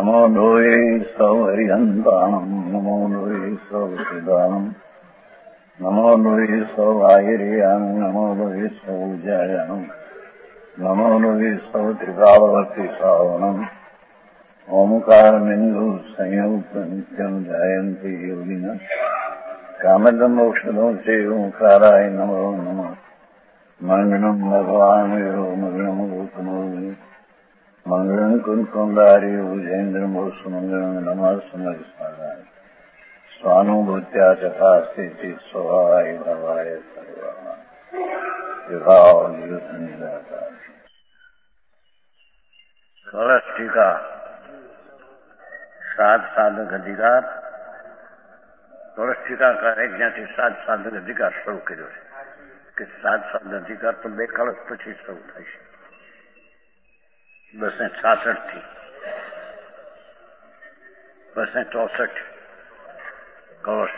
नमो लोये सौहरिहन्ताणम् नमो लोये सौहृदानम् नमो लोये सौभागिर्याम् नमो लोये सौजायाम् नमो लोये सौत्रिकालवर्ति सावनम् ओंकारबिन्दु संयुक्त नित्यम् ध्यायन्ति योगिनः कामदम् मोक्षदम् च ओंकाराय नमो नमः मङ्गलम् भगवान् वीरो मङ्गलम् गौतमो मंगलम कुंकुंदारी भुजेन्द्रम सुमंगलम नमः सुमरिस्मराय स्वानुभूत्या तथा स्थिति स्वभावाय भवाय सर्वः कलश टीका सात साधक अधिकार कलश टीका का एक જ્યાંથી સાત સાધક અધિકાર શરૂ કર્યો છે કે સાત સાધક અધિકાર તો બે કળશ પછી શરૂ થાય છે 266 થી 264 કળશ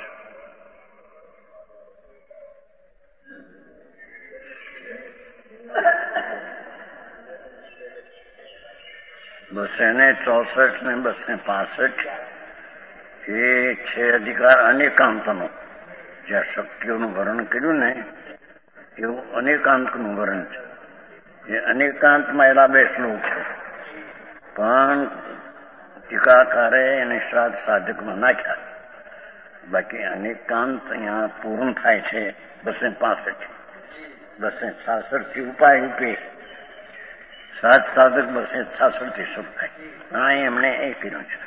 ને 265 એ છે અધિકાર અનેકાંતનો જ્યાં શક્તિઓનું વર્ણન કર્યું ને એવું અનેકાંતનું વર્ણન છે એ અનેકાંતમાં એલા બે શ્લોક છે પણ ટીકાકારે એને સાત સાધકમાં નાખ્યા બાકી અનેકાંત અહીંયા પૂર્ણ થાય છે 265 266 થી ઉપાય ઉપે સાત સાધક 266 થી શરૂ થાય અહીં એમણે એ કર્યું છે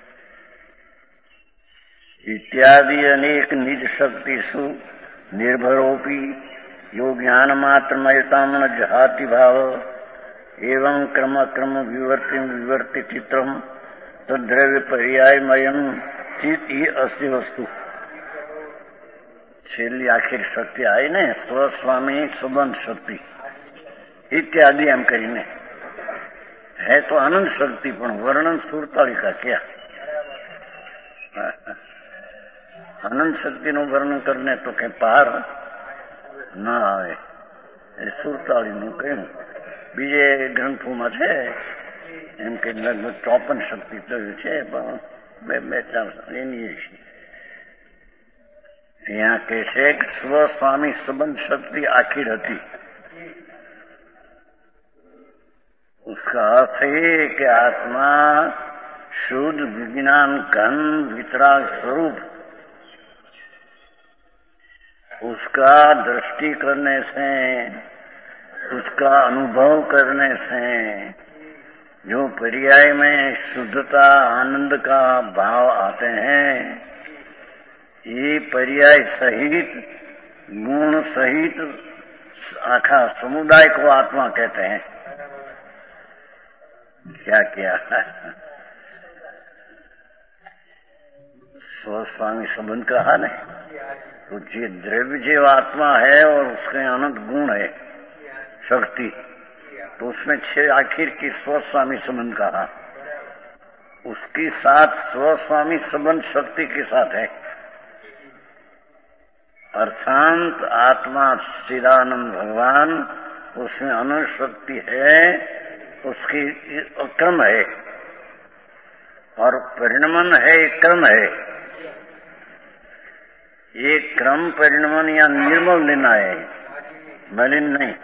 ઇત્યાદિ અનેક નિજ શક્તિષુ નિર્ભરોપી यो ज्ञान मात्र मयताम न जहाति भाव एवं क्रम क्रम विवर्ति चित्रम तद्रव्य पर्यायमयम चित ही अस्थि वस्तु छेल्ली आखिर शक्ति आई ने स्वस्वामी संबंध शक्ति इत्यादि एम करीने है तो अनंत शक्ति पण वर्णन सुरतालिका क्या अनंत शक्ति નું વર્ણન કરને તો કે પાર ના આવે એ સુરતાળીનું કહ્યું બીજે ગ્રંથોમાં છે એમ કે લગભગ 54 શક્તિ થયું છે પણ બે ચાર એની છે यहाँ કે છે કે સ્વસ્વામી સંબંધ शक्ति आखिर હતી उसका अर्थ है कि आत्मा शुद्ध विज्ञान घन वितराग स्वरूप उसका दृष्टि करने से उसका अनुभव करने से जो पर्याय में शुद्धता आनंद का भाव आते हैं ये पर्याय सहित गुण सहित आखा समुदाय को आत्मा कहते हैं क्या किया स्वस्वामी संबंध कहा नहीं तो ये द्रव्य जो आत्मा है और उसके अनंत गुण है शक्ति तो उसमें 6 आखिर की स्वस्वामी संबंध कहा उसकी साथ स्वस्वामी संबंध शक्ति के साथ है अर्थात आत्मा चिदानंद भगवान उसमें अनंत शक्ति है उसकी क्रम है और परिणमन है क्रम है ये क्रम परिणमन या निर्मल लेना है मलिन नहीं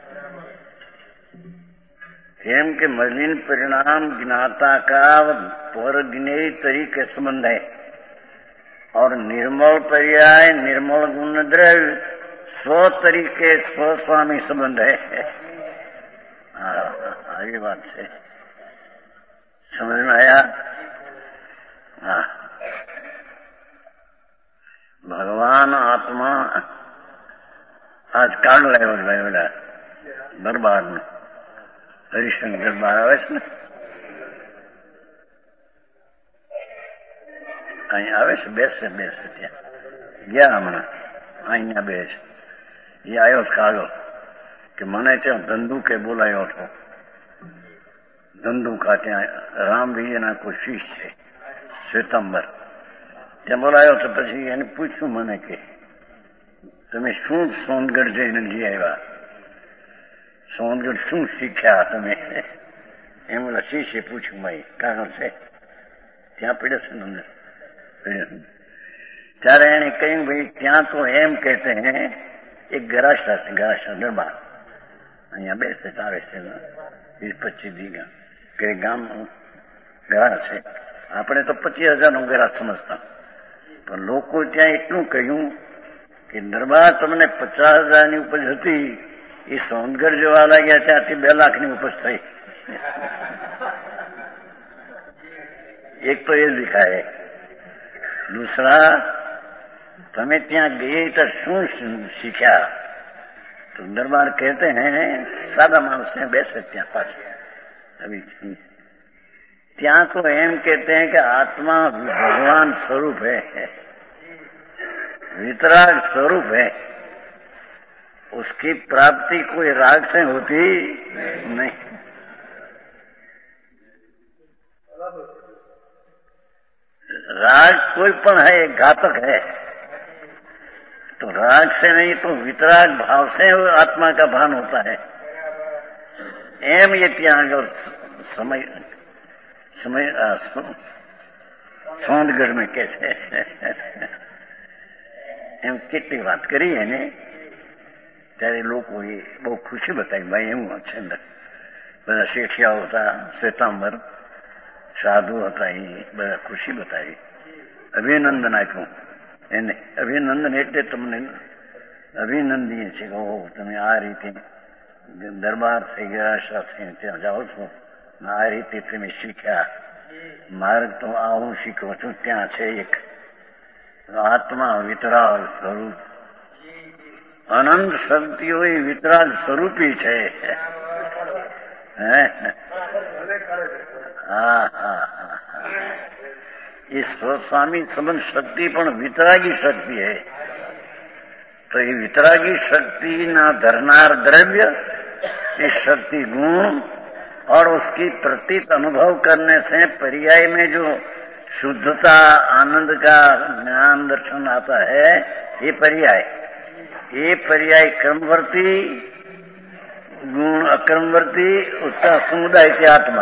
एम के मलिन परिणाम ज्ञाता का पर ज्ञेय तरीके संबंध है और निर्मल पर्याय निर्मल गुण द्रव्य स्व तरीके स्वस्वामी संबंध है ये बात से समझ में आया हाँ भगवान आत्मा आज कांड लायो बेटा दरबार में हरिशंकर दरबार आवे ने અહીં આવે છે બેસે ત્યાં ગયા હમણાં અહીંયા બેસ એ આવ્યો કાલો કે મને ત્યાં ધંધુકે બોલાયો હતો ધંધુકા ત્યાં રામભાઈના કોઈ શિષ્ય છે શ્વેતાંબર ત્યાં બોલાયો તો પછી એને પૂછ્યું મને કે તમે શું સોનગઢ જઈને લઈ આવ્યા સોનગઢ શું શીખ્યા તમે એમ ઓલા શિષ્ય પૂછ્યું ભાઈ કારણ છે ત્યાં પીડે છે ને ત્યારે એને કહ્યું ભાઈ ત્યાં તો એમ કહેતે હે એક ગરાશા છે, ગરાશા દરબાર અહીંયા બેસે ચાલે છે 20-25 દી કે ગામ ગરા છે. આપણે તો 25,000 ગરા સમજતા, પણ લોકો ત્યાં એટલું કહ્યું કે દરબાર તમને 50,000 ઉપજ હતી, એ સોનગઢ જવા લાગ્યા ત્યાંથી 2 લાખની ઉપજ થઈ. एक तो ये लिखा है, दूसरा તમે ત્યાં ગયે તો શું શીખ્યા? तो दरबार कहते हैं सादा मानस ने बेसे ત્યાં पास अभी ત્યાં तो एम कहते हैं कि आत्मा भगवान स्वरूप है, वितराग स्वरूप है, उसकी प्राप्ति कोई राग से होती नहीं. राग कोई पण है घातक है, तो राग से नहीं तो वितराग भाव से आत्मा का भान होता है. एम ये ત્યાં समय સોનગઢ में कैसे એમ કેટલી વાત કરી એને ત્યારે લોકોએ બહુ ખુશી બતાવી. ભાઈ એવું છે અંદર બધા શેઠિયાઓ હતા, શ્વેતાંબર સાધુ હતા, એ બધા ખુશી બતાવી, અભિનંદન આપ્યું એને. અભિનંદન એટલે તમને અભિનંદનીય છે કે ઓહો તમે આ રીતે દરબાર થઈ ગયા, સાથે ત્યાં જાઓ છો, આ રીતે તમે શીખ્યા. માર્ગ તો આ હું શીખું છું, ત્યાં છે એક આત્મા વિતરાગ સ્વરૂપ, અનંત શક્તિઓ એ વિતરાગ સ્વરૂપી છે. હા હા હા, ये स्वस्वामी संबंध शक्ति पण वितरागी शक्ति है. तो ये वितरागी शक्ति ना धरनार द्रव्य, ये शक्ति गुण और उसकी प्रतीत अनुभव करने से पर्याय में जो शुद्धता आनंद का ज्ञान दर्शन आता है, ये पर्याय क्रमवर्ती गुण अक्रमवर्ती, उसका समुदाय की आत्मा.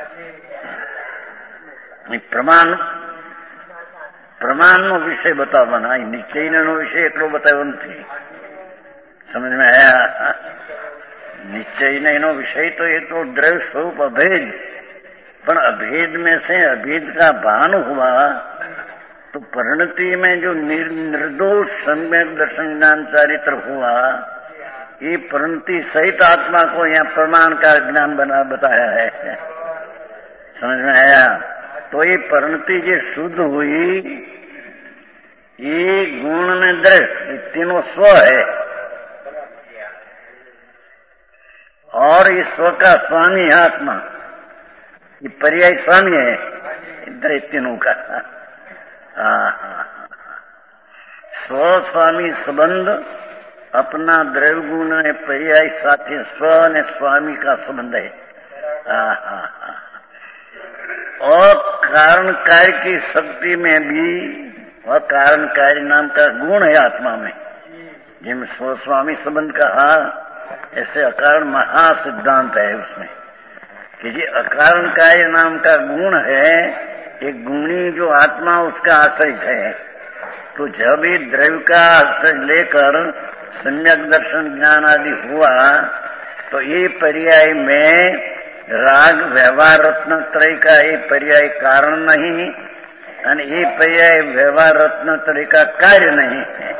પ્રમાણનો વિષય બતાવવાના, નિશ્ચયનો વિષય એટલો બતાવ્યો નથી. સમજ में आया? निश्चय नो विषय तो ये तो द्रव्य स्वरूप अभेद, पर अभेद में से अभेद का भान हुआ तो परिणति में जो निर्दोष सम्यक दर्शन ज्ञान चारित्र हुआ, ये परिणति सहित आत्मा को यहाँ प्रमाण का ज्ञान बना बताया है. समझ में आया? तो ये परिणति जो शुद्ध हुई, ये गुण में द्रव्य तीनों स्व है, और ये स्व का स्वामी है आत्मा, ये पर्याय स्वामी है इधर तीनों का. स्व स्वामी संबंध अपना द्रव्य गुण है, पर्याय साथी स्व ने स्वामी का संबंध है. और कारण कार्य की शक्ति में भी वह कारण कार्य नाम का गुण है आत्मा में. जिन स्वस्वामी संबंध कहा, ऐसे अकारण महासिद्धांत है उसमें कि जी अकारण कार्य नाम का गुण है, एक गुणी जो आत्मा उसका आश्रय है. तो जब भी द्रव्य का आश्रय लेकर सम्यक दर्शन ज्ञान आदि हुआ, तो ये पर्याय में राग व्यवहार रत्न त्रय का ये पर्याय कारण नहीं, और ये पर्याय व्यवहार रत्न त्रय का कार्य नहीं है.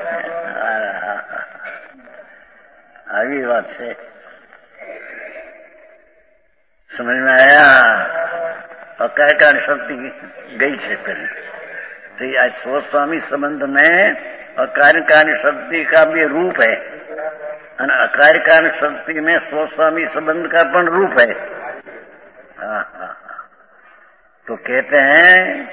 આવી વાત છે. समझ में आया? अकार्यकारी शक्ति गई છે पहले, तो आज स्वस्वामी संबंध में अकार्यकारी शक्ति का भी रूप है, और अकार्यकारी शक्ति में स्वस्वामी संबंध का पण रूप है. तो कहते हैं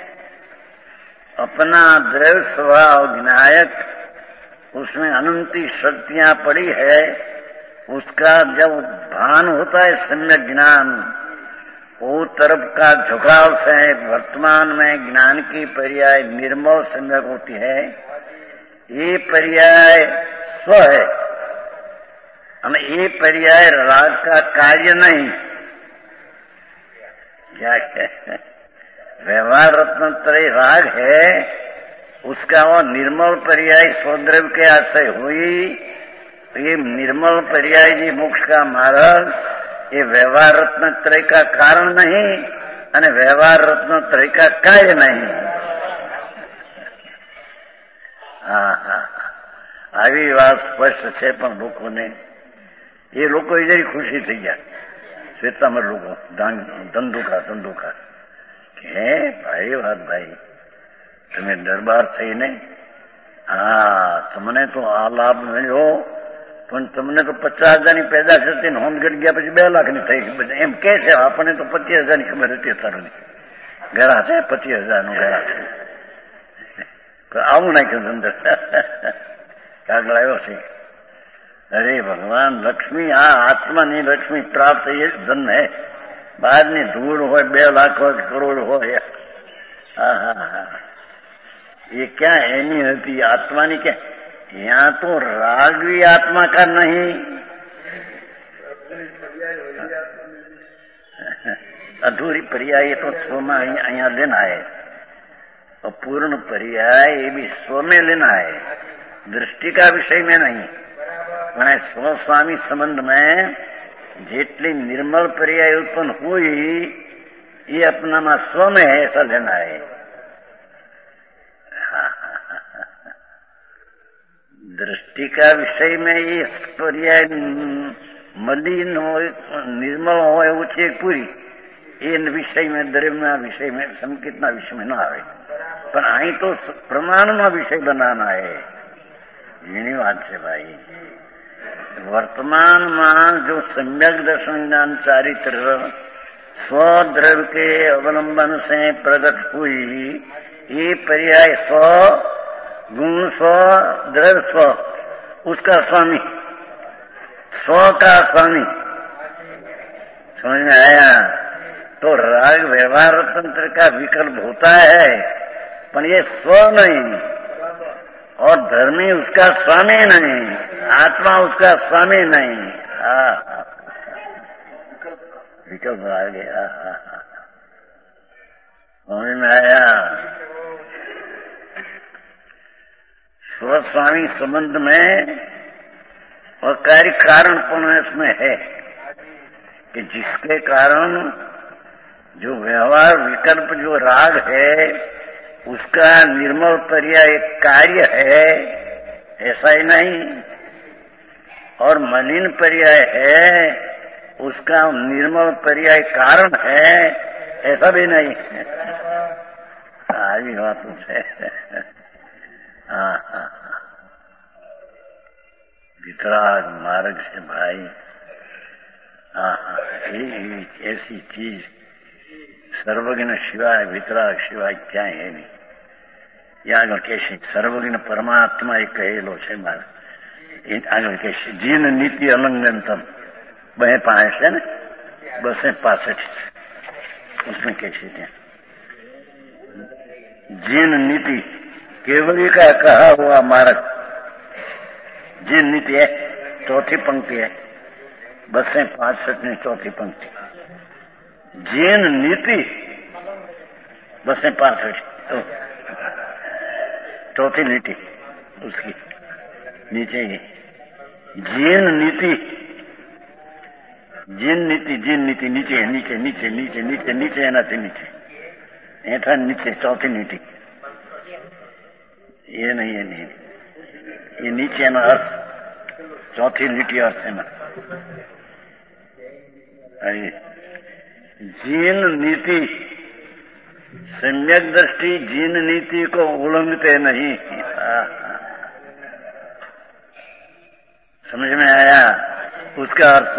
अपना द्रव्य स्वभाव विनायक, उसमें अनंती शक्तियां पड़ी है, उसका जब भान होता है सम्यक ज्ञान, वो तरफ का झुकाव से वर्तमान में ज्ञान की पर्याय निर्मल सम्यक होती है. ये पर्याय स्व है, और ये पर्याय राग का कार्य नहीं. क्या है? व्यवहार रत्न त्रय राग है, उसका वो निर्मल पर्याय स्वद्रव्य के आश्रय हुई। ये निर्मल पर्याय जी मोक्ष का मार्ग, ये व्यवहार रत्न त्रय का कारण नहीं અને व्यवहार रत्न त्रय का कार्य नहीं। આવી વાત સ્પષ્ટ છે, પણ લોકોને એ લોકો જરી ખુશી થઈ ગયા, શ્વેતાંબર લોકો ધંધુકા હે ભાઈ વાત ભાઈ તમે દરબાર થઈને તમને તો આ લાભ મળ્યો, પણ તમને તો 50,000ની પેદા થતી ને હોમગઢ ગયા પછી 2 લાખની થઈ એમ કે છે। આપણને તો 25,000ની ખબર હતી અત્યારની ઘરા છે, 25,000નું ઘરા છે। આવું નાખ્યું અંદર કાગળ આવ્યો છે। અરે ભગવાન લક્ષ્મી, આ આત્માની લક્ષ્મી પ્રાપ્ત એ ધન હે। બહારની ધૂળ હોય, 2 લાખ હોય, કરોડ હોય, ये क्या एनी होती आत्मा की क्या? यहाँ तो राग भी आत्मा का नहीं, अधूरी पर्याय तो स्व में अहिया लेना है, और पूर्ण पर्याय ये भी स्व में लेना है, दृष्टि का विषय में नहीं। मैंने स्व स्वामी संबंध में जेटली निर्मल पर्याय उत्पन्न हुई, ये अपना में स्व में है ऐसा लेना है। दृष्टि का विषय में ये पर्याय मलिन हो, निर्मल हो, ऊंची पूरी ये विषय में द्रव्य विषय में संकेतना विषय में न आवे, पर अहीं तो प्रमाण में विषय बनाना है। एनी बात है भाई। वर्तमान में जो सम्यक दर्शन ज्ञान चारित्र स्वद्रव्य के अवलंबन से प्रकट हुई, ये पर्याय स्व गुण स्व द्रव्य स्व, उसका स्वामी, स्व का स्वामी, समझ में आया? तो राग व्यवहार तंत्र का विकल्प होता है, पर ये स्व नहीं, और धर्मी उसका स्वामी नहीं, आत्मा उसका स्वामी नहीं। विकल्प आ गया, समझ में आया? स्वस्वामी संबंध में और कार्य कारण इसमें है कि जिसके कारण जो व्यवहार विकल्प जो राग है उसका निर्मल पर्याय कार्य है ऐसा ही नहीं, और मलिन पर्याय है उसका निर्मल पर्याय कारण है ऐसा भी नहीं। આવી વાતો છે। वितराग मार्ग से भाई, ऐसी चीज सर्वज्ञ सिवाय वितराग सिवाय क्या है नहीं। આગળ કહેશે સર્વજ્ઞ પરમાત્મા એ કહેલો છે મારે। આગળ કહેશે જીન નીતિ અલંઘનતમ 265 है ना, 265 उसमें कैसे क्या जीन नीति केवली का कहा हुआ मार्ग, जीन नीति है, चौथी पंक्ति है, 265 चौथी पंक्ति, जीन नीति 265 तो चौथी नीति उसकी नीचे ही जीन नीति, जीन नीति, जीन नीति नीचे नीचे नीचे नीचे नीचे नीचे एनाથી नीचे हेठा नीचे चौथी नीति, ये नहीं, ये नहीं, ये नीचे ना अर्थ चौथी नीति अर्थ है ना। जीन नीति सम्यक दृष्टि जीन नीति को उल्लंघते नहीं। समझ में आया? उसका अर्थ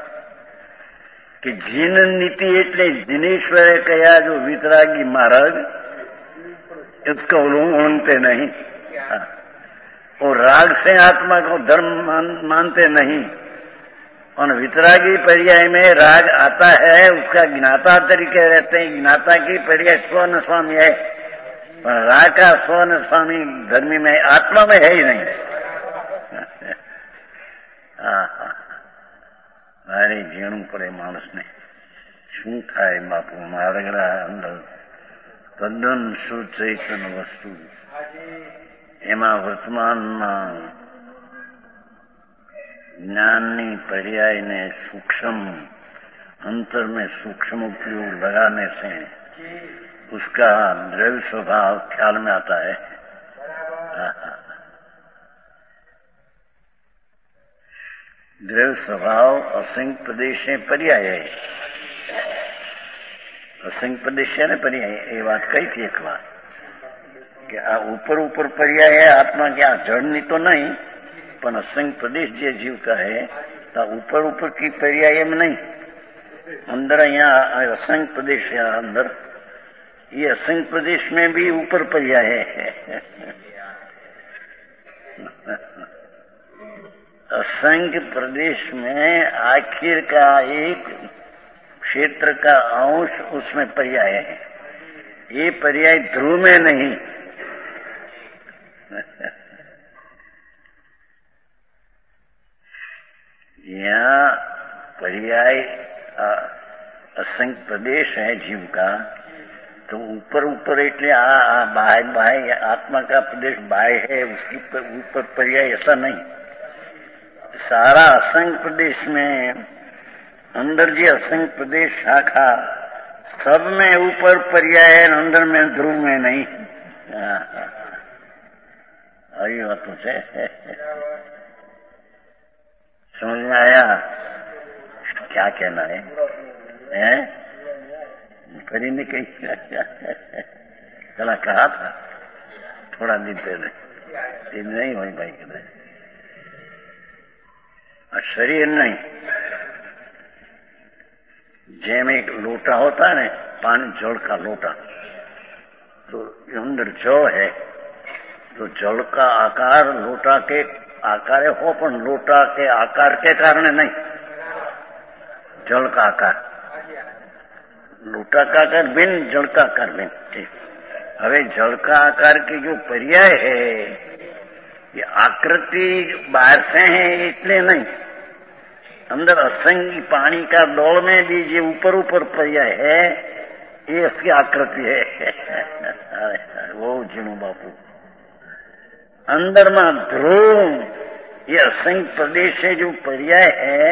कि जीन नीति એટલે जिनेश्वरे कया जो वितरागी मार्ग इसको उल्लंघते नहीं, और राग से आत्मा को धर्म मानते नहीं, और वितरागी पर्याय में राग आता है उसका ज्ञाता तरीके रहते हैं। ज्ञाता की पर्याय स्वर्ण स्वामी है, पर राग का स्वर्ण स्वामी धर्मी में आत्मा में है ही नहीं। મારે ઝીણું પડે માણસને, શું થાય બાપુ? મારગડા અંદર તદ્દન સુચેતન વસ્તુ એમાં વર્તમાનમાં ज्ञानी पर्याय ने सूक्ष्म अंतर में सूक्ष्म उपयोग लगाने से उसका द्रव्य स्वभाव ख्याल में आता है। द्रव्य स्वभाव असंग प्रदेश है पर्याय है। असंग प्रदेश है न पर्याय। ये बात कही थी एक बार कि आ ऊपर ऊपर पर्याय है आत्मा क्या जड़नी तो नहीं पण असंग प्रदेश जे जीव का है तो ऊपर ऊपर की पर्याय में नहीं अंदर यहाँ असंग प्रदेश है अंदर ये असंग प्रदेश में भी ऊपर पर्याय है। असंग प्रदेश में आखिर का एक क्षेत्र का अंश उसमें पर्याय है। ये पर्याय ध्रुव में नहीं। यहाँ पर्याय असंग प्रदेश है जीव का तो ऊपर ऊपर એટલે આ बाह्य आत्मा का प्रदेश बाह्य है उसकी ऊपर पर्याय ऐसा नहीं। सारा असंग प्रदेश में अंदर जी असंग प्रदेश शाखा सब में ऊपर पर्याय है अंदर में ध्रुव में नहीं। आई बात है समझ में आया क्या कहना है हैं? करी ने कही चला कहा था थोड़ा दिन पहले दिन नहीं हुई भाई कहते शरीर नहीं जेम एक लोटा होता है पानी जल का लोटा तो अंदर जल है तो जल का आकार लोटा के आकार हो पण लोटा के आकार के कारण नहीं जल का आकार लोटा का आकार भिन्न जल का आकार भिन्न ठीक। હવે जल का आकार की जो पर्याय है ये आकृति बाहर से है इसलिए नहीं अंदर असंग पानी का दौड़ में भी जो ऊपर ऊपर पर्याय है ये इसकी आकृति है। वो जीणु बापू अंदर में ध्रुव ये असंग प्रदेश से जो पर्याय है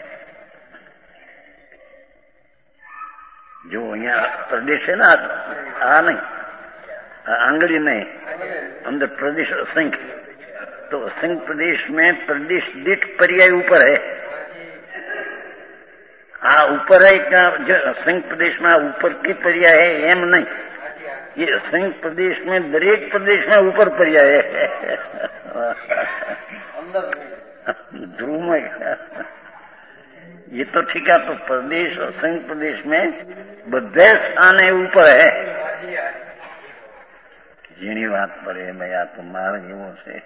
जो यहाँ प्रदेश है ना आ नहीं आंगली नहीं अंदर प्रदेश असंग तो असंग प्रदेश में प्रदेश दीठ पर्याय ऊपर है। आ ऊपर है क्या जो असंग प्रदेश में ऊपर की पर्याय है एम नहीं ये असंग प्रदेश में दरेक प्रदेश में ऊपर पर्याय है ध्रुव में ये तो ठीक है तो प्रदेश असंग प्रदेश में बधे स्थाने ऊपर है जीनी बात पर है मैं या तो मार वो से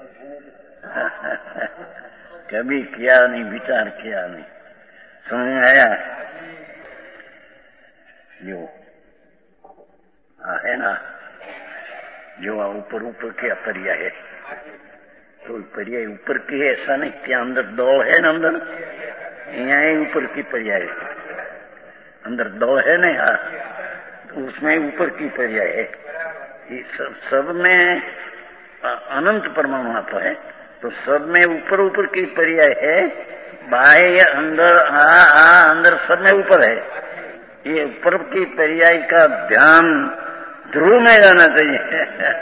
कभी किया नहीं विचार किया नहीं समझ में आया जो है ना जो ऊपर ऊपर के पर्याय है तो पर्याय ऊपर की है ऐसा नहीं क्या अंदर दौड़ है ना अंदर यहाँ ऊपर की पर्याय है अंदर दौड़ है ना यहाँ तो उसमें ऊपर की पर्याय है। ये सब में अनंत परमाणु आता है तो सब में ऊपर ऊपर की पर्याय है बाह्य अंदर अंदर सब में ऊपर है। ये ऊपर की पर्याय का ध्यान ध्रुव में जाना चाहिए।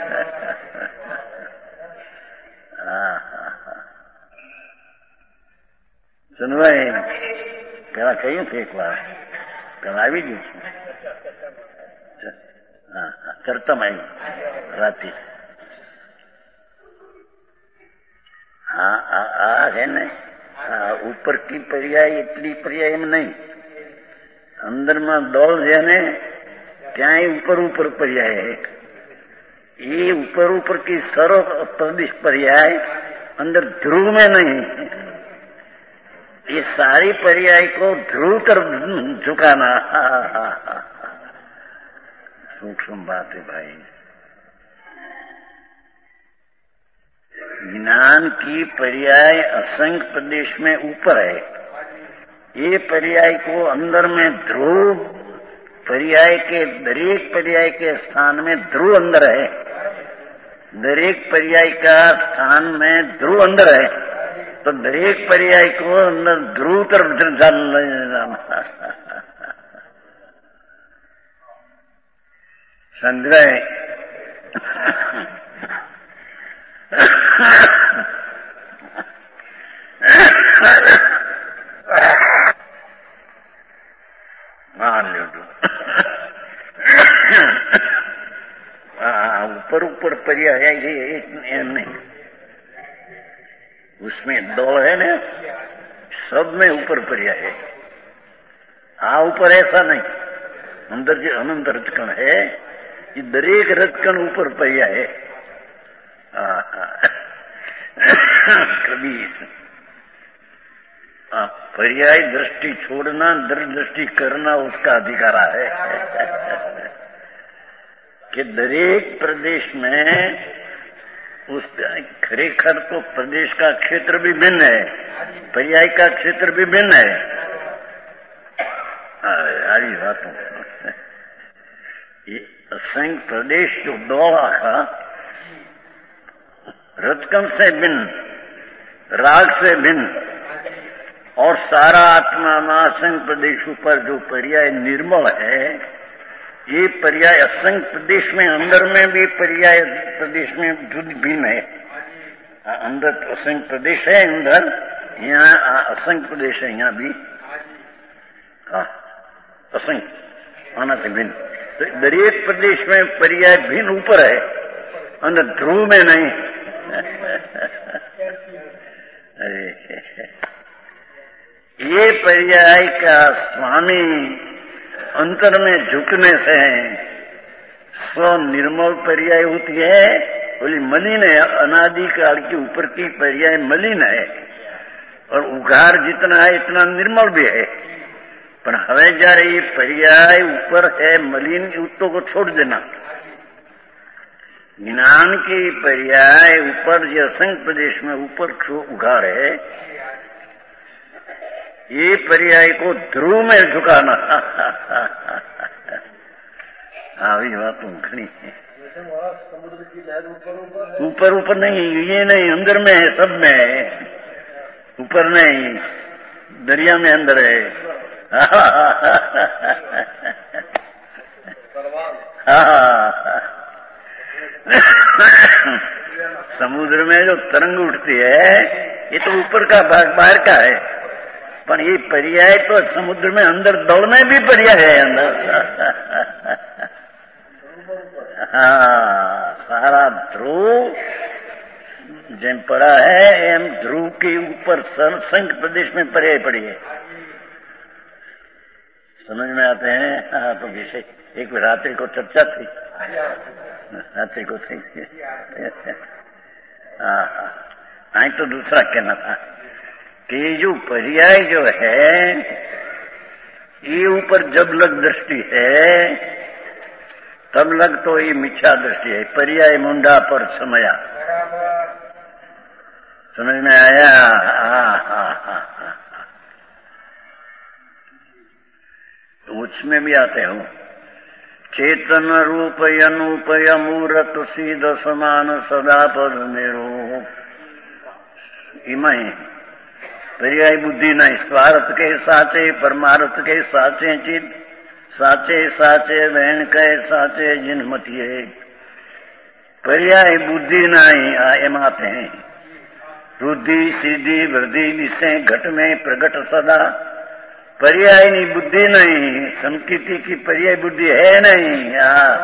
सुनवाई પેલા કહ્યું હતું એક વાર પેલા આવી ગયું છે કરતમ આવ્યું રાતે है ने ऊपर की पर्याय इतनी पर्याय में नहीं अंदर में दौड़ है ने क्या ऊपर ऊपर पर्याय है। ये ऊपर ऊपर की सर्व प्रदेश पर्याय अंदर ध्रुव में नहीं ये सारी पर्याय को ध्रुव कर झुकाना सूक्ष्म बात है भाई। ज्ञान की पर्याय असंग प्रदेश में ऊपर है ये पर्याय को अंदर में ध्रुव पर्याय के दरेक पर्याय के स्थान में ध्रुव अंदर है, दरेक पर्याय का स्थान में ध्रुव अंदर है, तो दरेक पर्याय को अंदर ध्रुव तरफ जाना संग्रह मान लो ऊपर ऊपर पर्याय है ये नहीं, उसमें दो है ना, सब में ऊपर पर्याय है। ऊपर ऐसा नहीं, अंदर जो अनंत रचकण है, ये दरेक रचकण ऊपर पर्याय है। कभी पर्याय दृष्टि छोड़ना, दृष्टि करना उसका अधिकार है कि दरेक प्रदेश में उस खरेखर तो प्रदेश का क्षेत्र भी भिन्न है, पर्याय का क्षेत्र भी भिन्न है। यारी बातों ये असंख्य प्रदेश जो दौड़ा था, रजकम से भिन्न, राग से भिन्न, और सारा आत्मा में असंख्य प्रदेशों पर जो पर्याय निर्मल है, ये पर्याय असंख्य प्रदेश में अंदर में भी पर्याय प्रदेश में जुद भिन्न है। अंदर असंख्य प्रदेश है, अंदर यहाँ असंख्य प्रदेश है, यहाँ भी असंख्य आना से भिन्न। तो दरेक प्रदेश में पर्याय भिन्न ऊपर है, अंदर ध्रुव में नहीं। ये पर्याय का स्वामी अंतर में झुकने से स्व निर्मल पर्याय होती है, बोली मलिन है, अनादिकाल के ऊपर की पर्याय मलिन है, और उघार जितना है इतना निर्मल भी है। पर हवे जा रही पर्याय ऊपर है मलिन, युक्तों को छोड़ देना। ज्ञान की पर्याय ऊपर जो असंख्य प्रदेश में ऊपर उघार है, ये पर्याय को ध्रुव में झुकाना। अभी बात घनी है। समुद्र की लहर ऊपर ऊपर नहीं, ये नहीं, अंदर में है, सब में है, ऊपर नहीं, दरिया में अंदर है। समुद्र में जो तरंग उठती है, ये तो ऊपर का भाग बाहर का है, पर ये पर्याय तो समुद्र में अंदर दौड़ने भी पर्याय है अंदर। सारा ध्रुव जिन पड़ा है, एम ध्रुव के ऊपर संख्य प्रदेश में पर्याय पड़ी है। समझ में आते हैं? तो विषय एक रात्रि को चर्चा थी, रात्रि को थी। आई तो दूसरा कहना था कि जो पर्याय जो है, ये ऊपर जब लग दृष्टि है, तब लग तो ये मिथ्या दृष्टि है। पर्याय मुंडा पर समया, समझ में आया? तो उसमें भी आते हो, चेतन रूप अनूपय मूर्त सीध समान सदा पद निरूप। इमाई पर्याय बुद्धि नहीं, स्वार्थ के साचे परमार्थ के साचे चित, साचे साचे बहन के साचे जिनमतिये। पर्याय बुद्धि नहीं एम आते हैं, रुद्धि सीधी वृद्धि विषय घट में प्रगट सदा। पर्याय नहीं, बुद्धि नहीं, संकीर्ति की पर्याय बुद्धि है नहीं।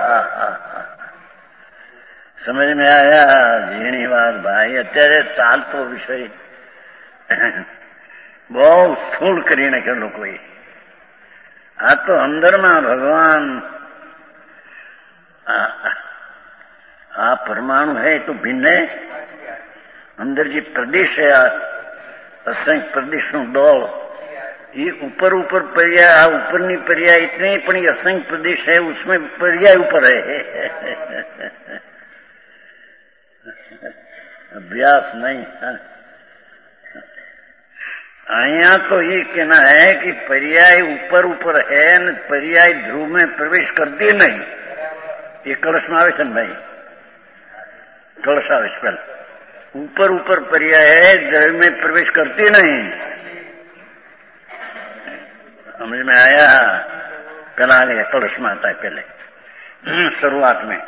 समझ में आया? झीणी बात भाई, અત્યારે ચાલતો વિષય બહુ સ્થૂળ કરીને કે લોકોએ આ તો અંદરમાં ભગવાન આ પરમાણુ है तो भिन्न है, अंदर जी प्रदेश है, असंख्य प्रदेश નું દોડ, ये ऊपर ऊपर पर्याय, ऊपरनी पर्याय इतने पण असंख्य प्रदेश है, उसमें पर्याय ऊपर है। अभ्यास नहीं। અહીંયા तो ये कहना है कि पर्याय ऊपर ऊपर है न पर्याय ध्रुव में प्रवेश करती नहीं। ये कलश में आवे भाई, कलश आवे पहले ऊपर ऊपर पर्याय है, ध्रुव में प्रवेश करती नहीं। समझ में आया? पहला आ गया कलश में आता है पहले शुरुआत में।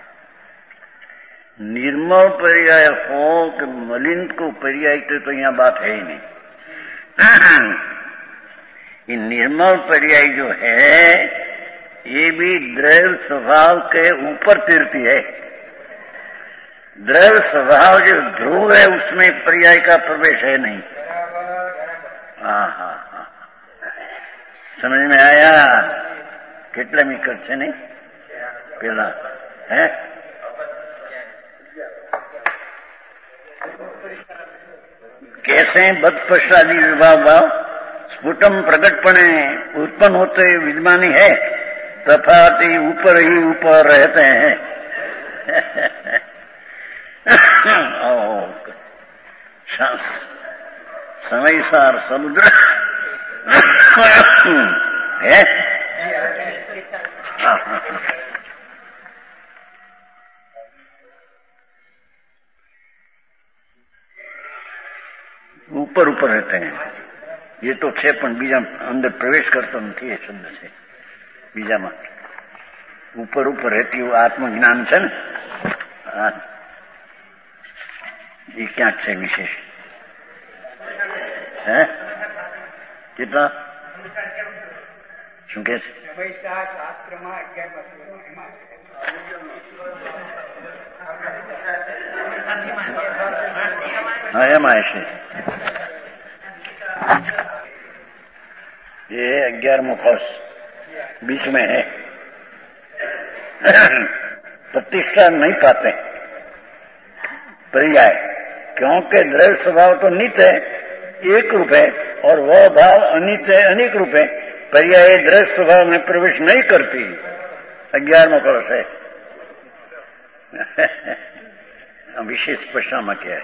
निर्मल पर्याय हो कि मलिन को पर्याय तो यहाँ बात है ही नहीं। ये निर्मल पर्याय जो है ये भी द्रव्य स्वभाव के ऊपर तीरती है। द्रव्य स्वभाव जो ध्रुव है उसमें पर्याय का प्रवेश है नहीं। हाँ हाँ हाँ, समझ में आया? कितने मीटर से नहीं पहला है कैसे बदपश्चादी विभाव भाव स्फुटम प्रकटपणे उत्पन्न होते विद्यमानी है, तथापि ऊपर ही ऊपर रहते हैं। समय सार समुद्र है। ऊपर ऊपर रहते हैं। ये तो छे पण बीजा अंदर प्रवेश करता नहीं। शब्द से बीजा में ऊपर ऊपर रहती वो आत्मज्ञान है ना। ये क्या है विशेष है? कितना શું કે છે? हाँ एम है ये 11वां कोर्स बीच में है। प्रतिष्ठा नहीं पाते पर्याय, क्योंकि द्रव्य स्वभाव तो नित्य है, एक रूप है, और वह भाव अनित्य है, अनेक रूप है। पर्याय द्रव्य स्वभाव में प्रवेश नहीं करती। 11वां कोर्स है। विशेष प्रश्न में क्या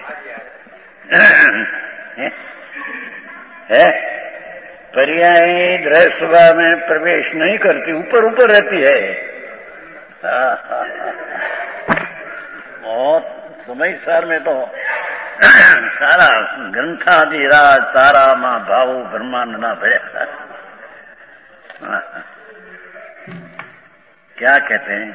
है? पर्याय द्रव्य स्वभाव में प्रवेश नहीं करती, ऊपर ऊपर रहती है। और समय सार में तो सारा ग्रंथादिराज तारा मां भावो ब्रह्मांड ना भया। क्या कहते हैं?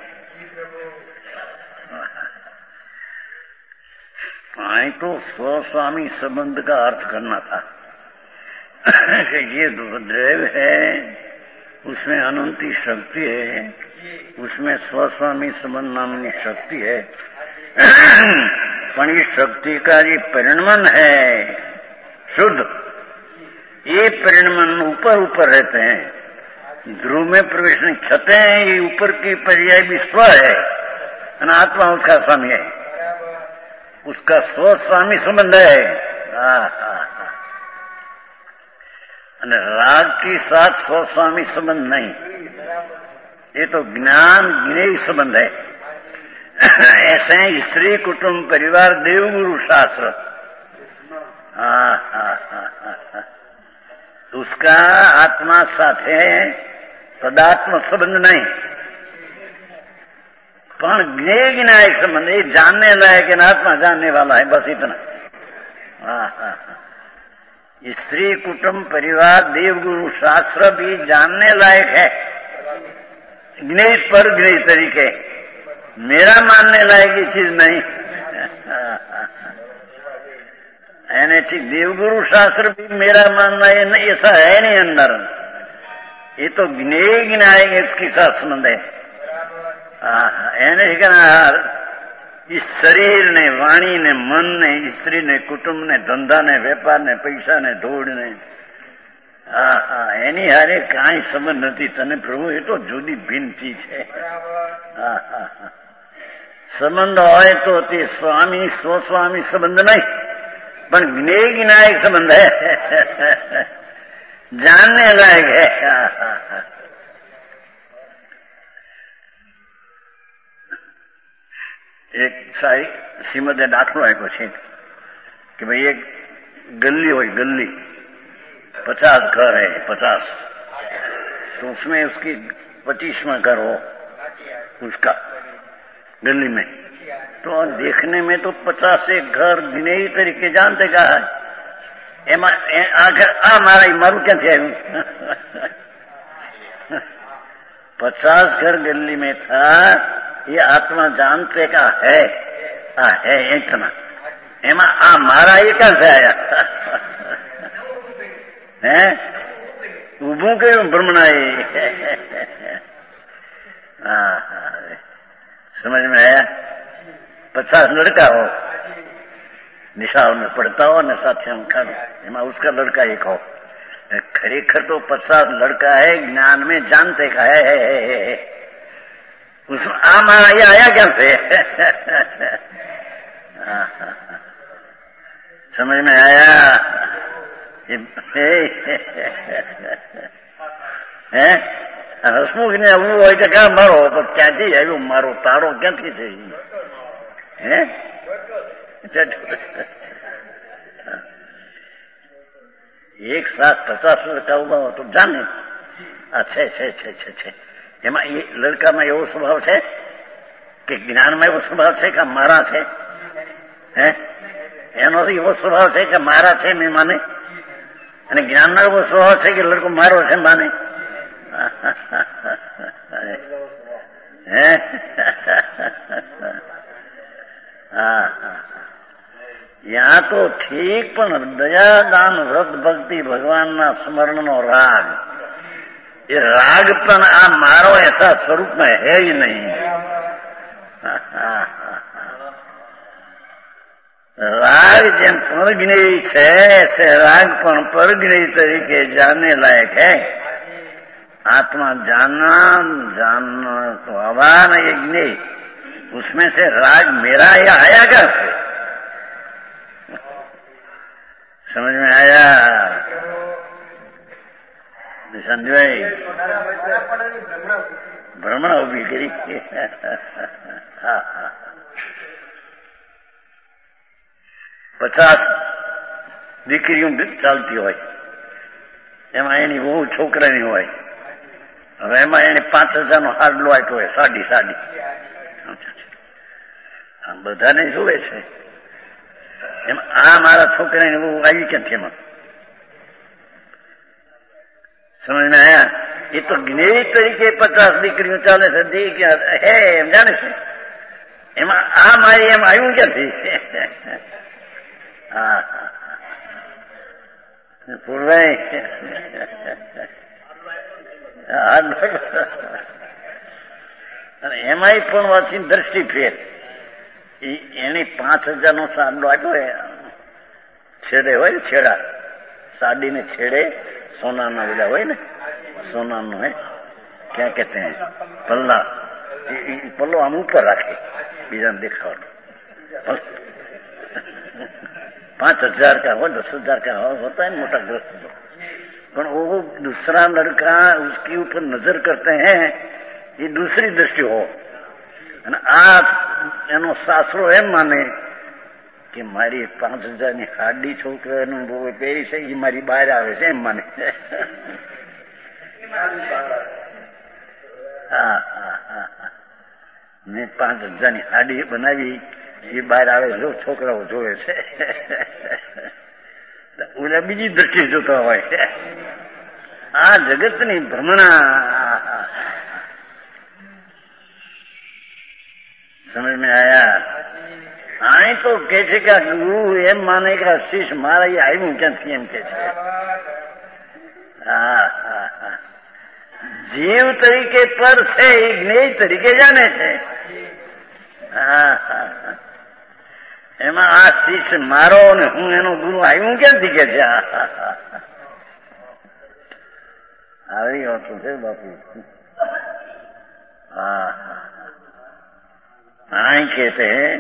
आए तो स्वस्वामी संबंध का अर्थ करना था कि ये द्रव्य है, उसमें अनंती शक्ति है, उसमें स्वस्वामी संबंध नामनी शक्ति है। पण ये शक्ति का ये परिणमन है शुद्ध, ये परिणमन ऊपर ऊपर रहते हैं, ध्रुव में प्रवेश नहीं छते हैं। ये ऊपर की पर्याय भी स्व है, अनात्मा उसका स्वामी है, उसका स्व स्वामी संबंध है। राग के साथ स्व स्वामी संबंध नहीं, ये तो ज्ञान ज्ञेय संबंध है। ऐसे ही स्त्री कुटुंब परिवार देवगुरु शास्त्र, उसका आत्मा साथ है, तदात्म संबंध नहीं, पण ज्ञेय ज्ञायक संबंध। ये जानने लायक है, आत्मा जानने वाला है, बस इतना। स्त्री कुटुंब परिवार देवगुरु शास्त्र भी जानने लायक है, ज्ञेय पर ज्ञेय तरीके। मेरा मानने लायक ये चीज नहीं। यानी ठीक देवगुरु शास्त्र भी मेरा मानना है नहीं, ऐसा है नहीं अंदर। ये तो ज्ञेय ज्ञायक इसके साथ संबंध है। એને इस शरीर ने, वाणी ने, मन ने, स्त्री ने, कुटुंब ने, धंधा ने, व्यापार ने, पैसा ने, दौड़ ने, एनी हारे काई संबंध नहीं। तने प्रभु ये तो जुदी भिन्न चीज है। संबंध होय तो ते स्वामी स्वस्वामी संबंध नहीं, पर ज्ञेय ज्ञायक संबंध है, जानने लायक है। एक साई श्रीमदे दाखलो आप्यो छे कि भाई एक गल्ली होय, गल्ली 50 घर है, 50, तो उसमें उसकी 25वां घर हो उसका दिल्ली में, तो देखने में तो 50 एक घर गिने ही तरीके जानते का है। आखिर मारा मारू क्या थे 50 घर दिल्ली में था, ये आत्मा जानते का है इतना, एमा मारा ये कहां से आया है? उभू के ब्रह्मणाई समझ में आया? 50 लड़का हो, निशाओं में पढ़ता हो न साथियों का, एमा उसका लड़का एक हो। खरेखर तो 50 लड़का है, ज्ञान में जानते का है। उसमें मारा ये आया क्या से समझ में आया? हसमुख ने એવું હોય તો ક્યાં મારો, પણ ક્યાંથી આવ્યું મારો તારો ક્યાંથી છે? एक साथ 50 लड़का हुआ हो तो जाने छे એમાં એ લડકામાં એવો સ્વભાવ છે કે જ્ઞાનમાં એવો સ્વભાવ છે કે મારા છે? એનો એવો સ્વભાવ છે કે મારા છે મેં માને, અને જ્ઞાનનો એવો સ્વભાવ છે કે લડકો મારો છે માને। यहाँ तो ठीक, पण दया दान व्रत भक्ति भगवान ना स्मरण नो राग, ये राग पण आ मारो ऐसा स्वरूप में है ही नहीं। राग जेम परगणी है ऐसे राग पण परगणी तरीके जानने लायक है। आत्मा जानना तो आवान यज्ञ, उसमें से राग मेरा या आया कैसे? समझ में आया निशांत भाई? भ्रमण उभी करी। हाँ 50 દીકરીઓ ચાલતી હોય, એમાં એની બહુ છોકરાની હોય। હવે એમાં એને 5000નો હાડલો આપ્યો હોય, સાડી બધાને જોવે છે। એમાં મારા છોકરાને બહુ આવી ક્યાંથી? એમાં समझ में आया? ये तो ज्ञेय तरीके 50 દીકરીઓ ચાલે છે, હે એમ જાણે છે, એમાં મારી એમ આવ્યું ક્યાંથી? પૂર્વાઈ એમાંય પણ વાંચી દ્રષ્ટિ ફેર, એને 5000નો સાડલો આપ્યો, છેડે હોય ને છેડા, સાડીને છેડે સોનાના બધા હોય ને, સોનાનો है क्या कहते हैं, पल्ला, पल्लो हम ऊपर रखे, बीजा दिखाओ। 5000 का हो, 10,000 का हो, होता है मोटा ग्रस्त, पर वो दूसरा लड़का उसके ऊपर नजर करते हैं, ये दूसरी दृष्टि हो। आज एनो सासरो एम माने कि मारी 5000ની હાડી છોકરાનું બહુ પહેરી છે, એ મારી બહાર આવે છે એમ માને। મેં 5000ની હાડી બનાવી, એ બહાર આવે છે, છોકરાઓ જોવે છે। ઓલા બીજી દ્રષ્ટિ જોતા હોય। આ જગતની ભ્રમણા समझ में आया? आई तो कैसे का गुरु एम मानेगा शिष्य मारा ये आई हूं क्या एम कैसे? जीव तरीके पर से ज्ञेय तरीके जाने थे। एमा आ शिष्य मारो ने हूं एनो गुरु आई हूं क्या दिखे છે? આવી હોતું છે બાપુ। कहते हैं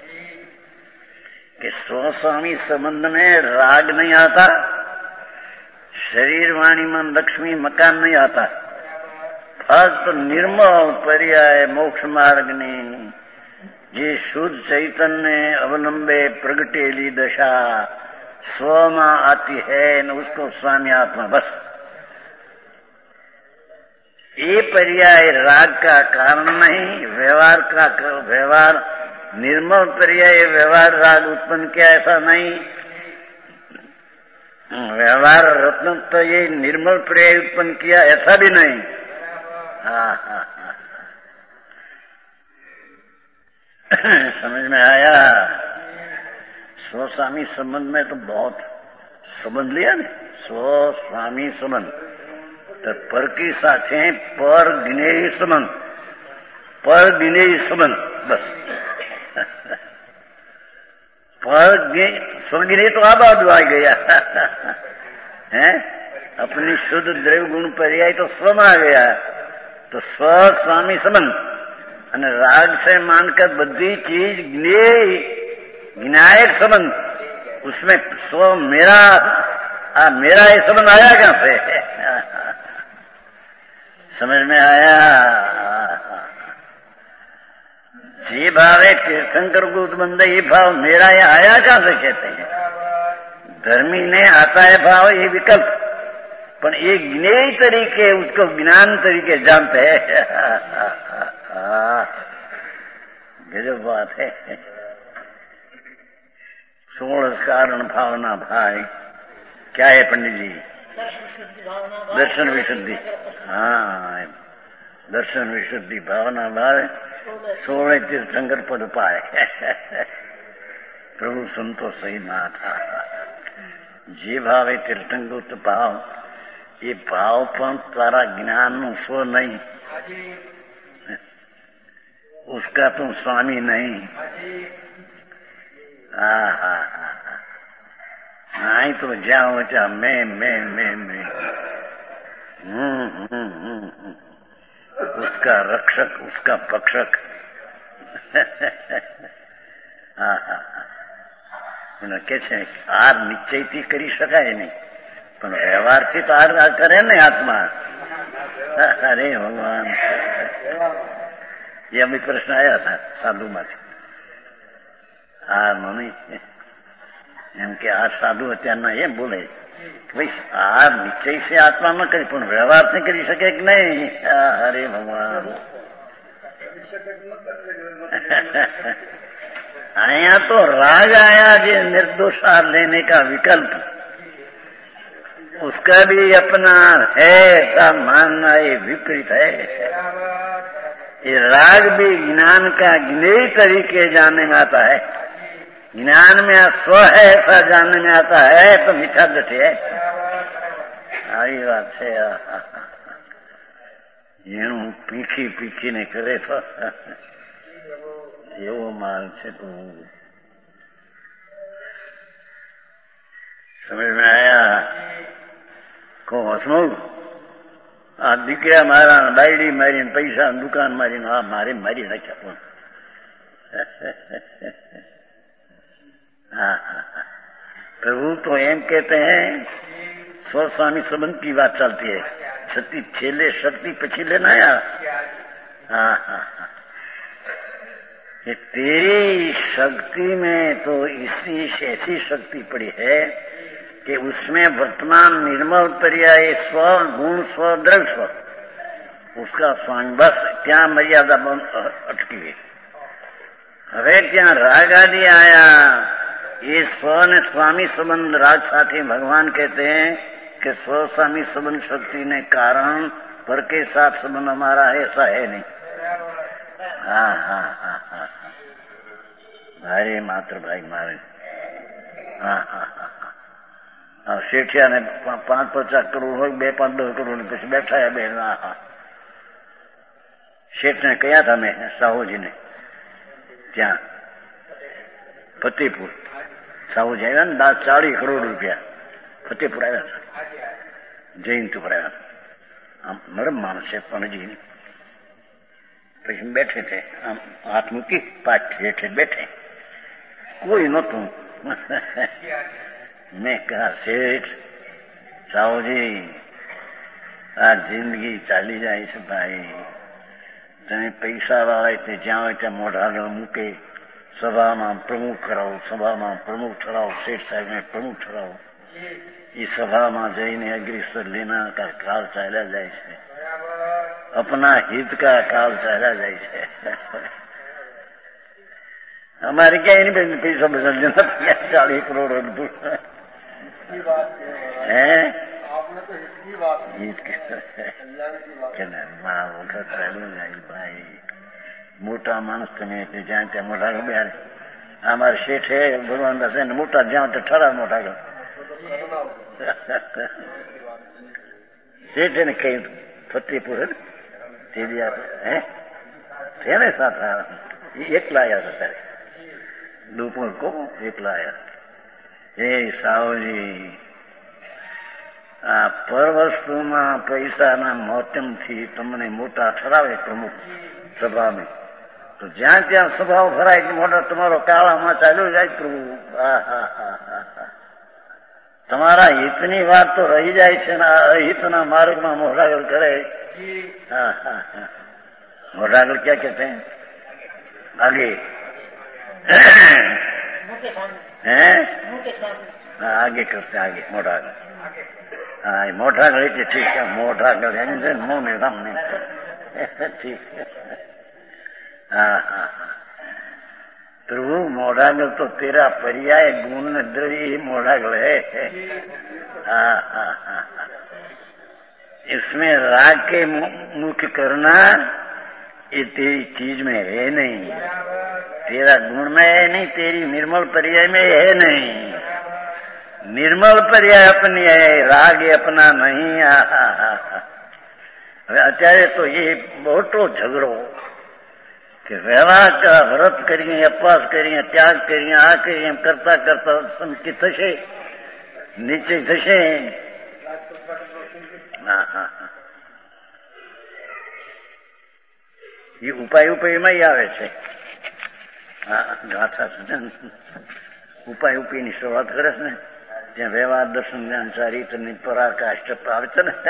कि स्वस्वामी संबंध में राग नहीं आता, शरीर वाणी मन लक्ष्मी मकान नहीं आता, फक्त निर्मल पर्याय मोक्ष मार्ग ने जे शुद्ध चैतन्य अवलंबे प्रगटेली दशा स्व में आती है न उसको स्वामी आत्मा बस। ये पर्याय राग का कारण नहीं, व्यवहार निर्मल पर्याय व्यवहार राग उत्पन्न किया ऐसा नहीं। व्यवहार रत्न तो ये निर्मल पर्याय उत्पन्न किया ऐसा भी नहीं। हाँ समझ में आया। स्व स्वामी संबंध में तो बहुत संबंध लिया ना, स्व स्वामी संबंध तो पर की साथे पर ज्ञेय संबंध, पर ज्ञेय संबंध बस। पर स्वज्ञेय तो अब आ गया है, अपनी शुद्ध द्रव्य गुण पर्याय तो स्व में आ गया। तो स्व स्वामी संबंध અને राग से मानकर बड़ी चीज ज्ञेय ज्ञायक संबंध, उसमें स्व मेरा ये संबंध आया कहां से? समझ में आया। जी भावे तीर्थंकर को उत्बंध, ये भाव मेरा ये आया कहां से कहते हैं? धर्मी ने आता है भाव ये विकल्प, पर ये ज्ञेय तरीके उसको ज्ञान तरीके जानते हैं। गजब बात है। 16 कारण भावना भाई क्या है पंडित जी? दर्शन विशुद्धि। हाँ, दर्शन विशुद्धि भावना भाव 16 तीर्थंकर पद पाए। प्रभु संतो सही माथा जे भावे तीर्थंकर भाव, ये भाव पण तारा ज्ञान नु स्व नहीं, उसका तुम स्वामी नहीं। नहीं तो जाओ चाह मैं उसका रक्षक, उसका पक्षक। કે છે આર નિશ્ચયથી કરી શકાય નહીં, પણ વ્યવહારથી તો આર કરે ને આત્મા। અરે ભગવાન, ये अभी प्रश्न आया था साधु माथी। मम्मी एम के आ साधु અત્યારના એમ બોલે કે ભાઈ આ નિશ્ચય से आत्मा न કરી, પણ વ્યવહાર से કરી શકે કે નહીં? अरे भगवान, आया तो राग आया जो निर्दोषार लेने का विकल्प, उसका भी अपना है, ऐसा मानना ये विपरीत है। ये राग भी ज्ञान का ज्ञेय तरीके जानने में आता है, ज्ञान में स्व है ऐसा जानने में आता है, तो मीठा दट है। आई बात है। એનું પીખી પીખીને કરે તો એવો માલ છે। તો સમજ में आया? को હસમું આ દીકરા મારા બાયડી મારીને પૈસા દુકાન મારીને આ મારી નાખ્યા। પણ प्रभु तो एम कहते हैं स्वस्वामी संबंध की बात चलती है, शक्ति छेले शक्ति पछी लेना यार। ये तेरी शक्ति में तो ऐसी शक्ति पड़ी है कि उसमें वर्तमान निर्मल पर्याय स्व गुण स्व द्रव्य स्व, उसका स्वामी बस क्या मर्यादा अटकी है। હવે क्या राग आदि आया, ये स्व ने स्वामी संबंध राग साथी भगवान कहते हैं कि स्व स्वामी संबंध शक्ति ने कारण पर के साथ संबंध हमारा ऐसा है नहीं। हाँ भाई मात्र भाई मारे। શેઠિયા ને 5-50 કરોડ હોય, 2-5-10 કરોડ પછી બેઠા બે। શેઠ ને કયા था મેં સાહુજી ને ત્યાં ફતેપુર, સાહુજી આવ્યા ને 40 કરોડ રૂપિયા ફતેપુર આવ્યા હતા, જયંત ઉપર આવ્યા હતા। આમ નરમ માણસ છે પણજી। પછી બેઠે थे, આમ હાથ મૂકી પાઠ હેઠે બેઠે, કોઈ નતું। मैं कहा सेठ साहू जी आ जिंदगी चाली जाए છે ભાઈ, તમે પૈસા વાળા તે જ્યાં હોય ત્યાં મોઢા આગળ મૂકે, સભામાં પ્રમુખ કરાવો, સભામાં પ્રમુખ ઠરાવો, શેઠ સાહેબને પ્રમુખ ઠરાવો. એ સભામાં જઈને અગ્રેસર લેના કા કાલ ચાલ્યા જાય છે, અપના હિત કા કાલ ચાલ્યા જાય છે. અમારે ક્યાંય નહીં પૈસા બધા 40 કરોડ રખતું હે મારા વખત ચાલ્યું જાય ભાઈ. મોટા માણસ તમે એટલે જ્યાં ત્યાં મોટા બેહાડે. અમારે શેઠે ભગવાન દાસ મોટા જ્યાં તો ઠરા મોટા ગયો શેઠ એને કહ્યું ફતેપુર તે બી હે તેને સાથે એકલા આવ્યા હતા ત્યારે દુપોર કો એકલા આવ્યા. એ સાવજી આ પર વસ્તુમાં પૈસાના મોતમથી તમને મોટા ઠરાવે પ્રમુખ સભામાં, તો જ્યાં ત્યાં સભાઓ ભરાય કે મોટા તમારો કાળામાં ચાલ્યો જાય પ્રભુ. તમારા હિતની વાત તો રહી જાય છે ને અહિતના માર્ગમાં મોઢાગળ કરે. મોઢાગળ ક્યાં કહેતે આગે आगे करते आगे मोढ़ागढ़. हाँ मोढ़ागढ़ ही ठीक है. मोढ़ागढ़ है मुंह में दम नहीं. ठीक है. हाँ हाँ प्रभु मोढ़ागढ़ तो तेरा पर्याय गुण द्रव्य मोढ़ागढ़ है. हाँ हाँ हाँ इसमें राग के मुख्य करना ये तेरी चीज में है नहीं, तेरा गुण में है नहीं, तेरी निर्मल पर्याय में है नहीं. निर्मल पर्याय अपनी है, राग अपना नहीं. અત્યારે તો એ મોટો ઝઘડો કે વ્યવહાર વ્રત કરીએ, અપવાસ કરીએ, ત્યાગ કરીએ, આ કરીએ એમ કરતા કરતા સંકિત થશે, નીચે થશે. હા હા એ ઉપાય ઉપાયમાં આવે છે. ગાથા ઉપાય ઉપાયની શરૂઆત કરે છે ને ત્યાં વ્યવહાર દર્શન જ્ઞાન ચારિત્રની પરાકાષ્ઠ આવે છે ને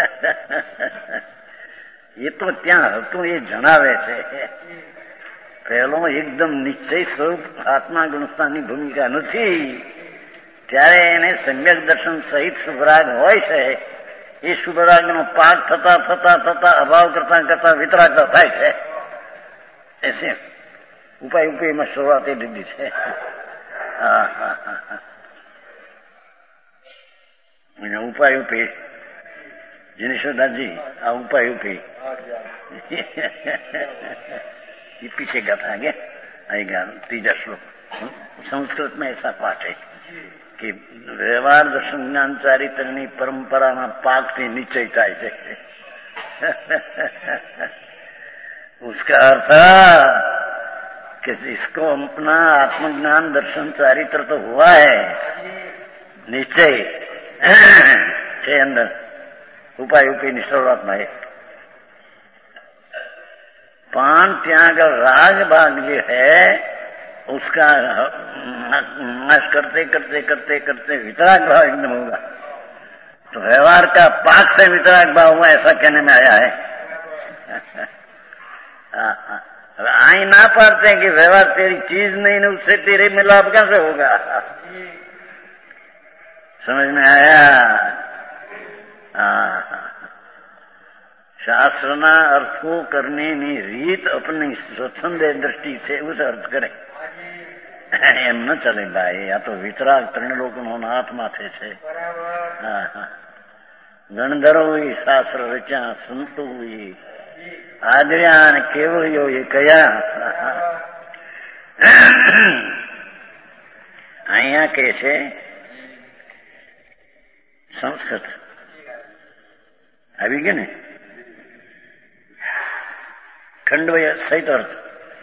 એ તો ત્યાં હતું એ જણાવે છે. પહેલો એકદમ નિશ્ચય સ્વરૂપ આત્મા ગુણસ્થાનની ભૂમિકા નથી ત્યારે એને સમ્યક દર્શન સહિત શુભરાગ હોય છે. એ શુભરાગનો પાક થતા થતા થતા અભાવ કરતા કરતા વિતરાગતા થાય છે. ऐसे उपाय उपाय में शुरुआत दीदी है. उपाय उपाय जिनेश्वरदास जी आ उपाय उपाय ये पीछे गाथा आगे आएगा. तीजा श्लोक संस्कृत में ऐसा पाठ है कि व्यवहार दर्शन ज्ञान चारित्रनी परंपरा में पाक से निश्चय થાય છે. उसका अर्थ कि इसको अपना आत्मज्ञान दर्शन चारित्र तो हुआ है, निश्चय छे अंदर उपाय उपाय निष्ठुरात में. पान त्याग राग भाग जो है उसका नाश करते करते करते करते वितराग भाव एकदम होगा. तो व्यवहार का पाक से वितराग भाव हुआ ऐसा कहने में आया है. आई ना पाते हैं कि व्यवहार तेरी चीज नहीं है, उससे तेरे मिलाप कैसे होगा. समझ में आया. शास्त्रना अर्थ को करने ની રીત अपनी स्वच्छंद दृष्टि से उस अर्थ करे એમ ન ચાલે ભાઈ. આ તો વિતરાગ ત્રણ લોકોનો હાથ માથે છે. ગણધરો શાસ્ત્ર રચ્યા સંતો આદર્યા કેવળીઓ એ કયા. અહીંયા કે છે સંસ્કૃત આવી ગયું ને ખંડવય સહિત અર્થ.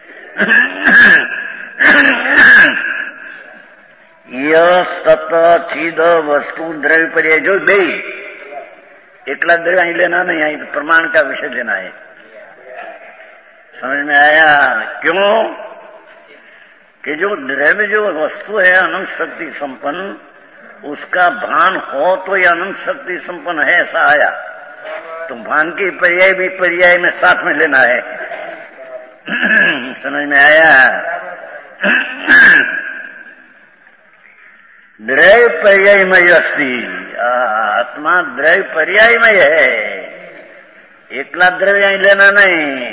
યશ તત્વ ચીદ વસ્તુ દ્રવ્ય पर्याय जो બે एकला द्रव्य અહીં लेना नहीं, અહીં प्रमाण का विषय लेना है. समझ में आया. क्यों कि जो द्रव्य जो वस्तु है अनंत शक्ति संपन्न, उसका भान हो तो ये अनंत शक्ति संपन्न है ऐसा आया. तो भान की पर्याय भी पर्याय में साथ में लेना है. समझ में आया. द्रव्य पर्यायमय अस्ति। आत्मा द्रव्य पर्यायमय है, एकला द्रव्य ही लेना नहीं।